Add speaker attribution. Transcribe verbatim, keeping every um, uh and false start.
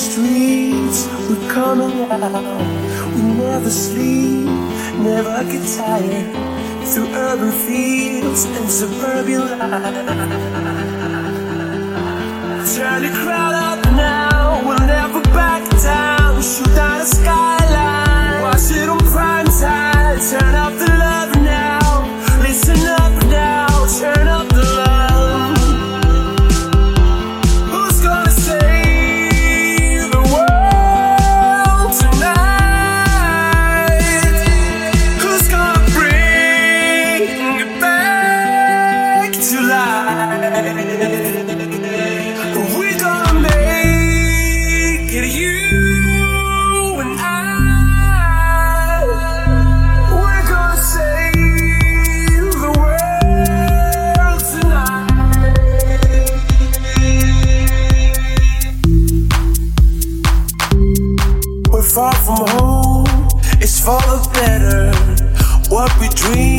Speaker 1: streets, we're coming out. We never sleep, never get tired. Through urban fields and suburban life. Turn the crowd up now, we'll never back down. Shoot down the skyline, watch it on prime time. Turn up the love now, listen up now, turn up the love. Who's gonna save the world tonight? Who's gonna bring it back to life? We're gonna make it, you and I. We're gonna save the world tonight. We're far from home, it's for the better. What we dream